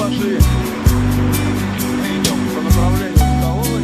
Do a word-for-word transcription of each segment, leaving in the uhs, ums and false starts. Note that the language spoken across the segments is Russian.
пошли. Мы идем по направлению столовой.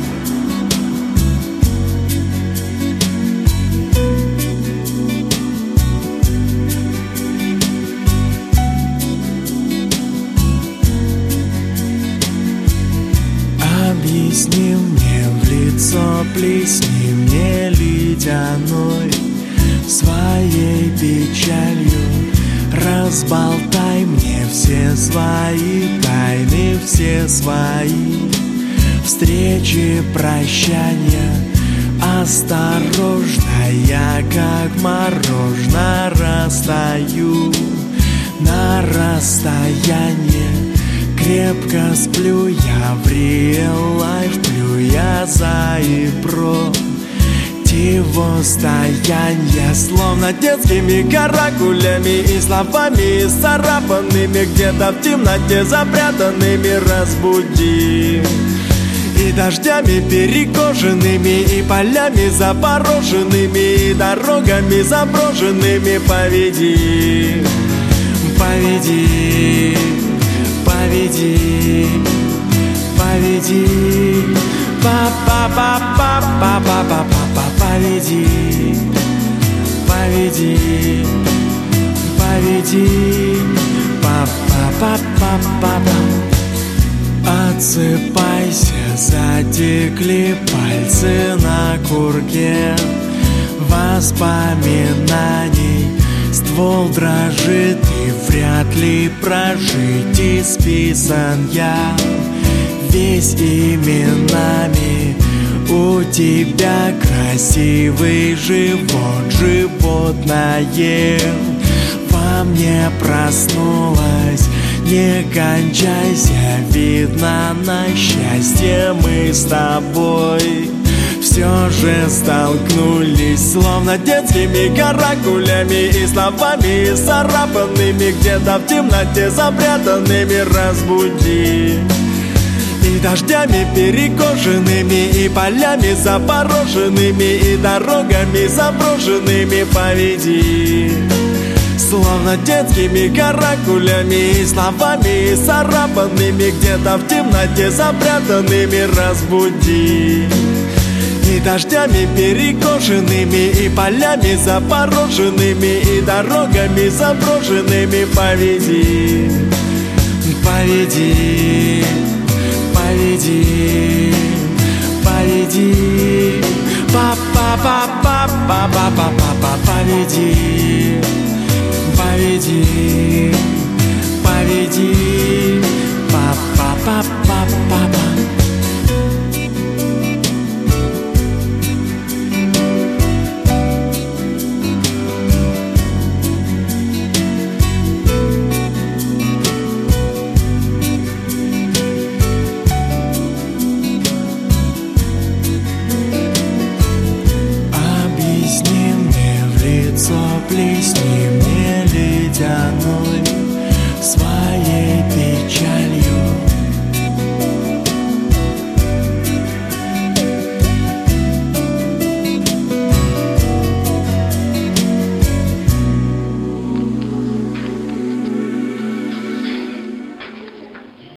Объясни мне в лицо, плесни мне ледяной своей печалью. Разболтай мне все свои тайны, все свои встречи, прощания. Осторожно, я как мороженое растаю на расстояние. Крепко сплю я в real life, плю я за и противостояние. Словно детскими каракулями и словами исцарапанными, где-то в темноте запрятанными разбуди. И дождями перекошенными, и полями запороженными, и дорогами заброшенными поведи, поведи, поведи, поведи, па-па-па-па-па-па-па-па, поведи, поведи, поведи, па-па-па-па-па. Отсыпайся, затекли пальцы на курке воспоминаний. Ствол дрожит, и вряд ли прожить исписан я весь именами. У тебя красивый живот, животное во мне проснулось. Не кончайся, видно, на счастье мы с тобой все же столкнулись. Словно детскими каракулями и словами исцарапанными, где-то в темноте запрятанными разбуди. И дождями перекошенными, и полями запороженными, и дорогами заброшенными поведи. Словно детскими каракулями и словами исцарапанными, где-то в темноте запрятанными разбуди. И дождями перекошенными, и полями запороженными, и дорогами заброшенными поведи, поведи, поведи, поведи, па-па-па-па-па-па-па-па, поведи, поведи.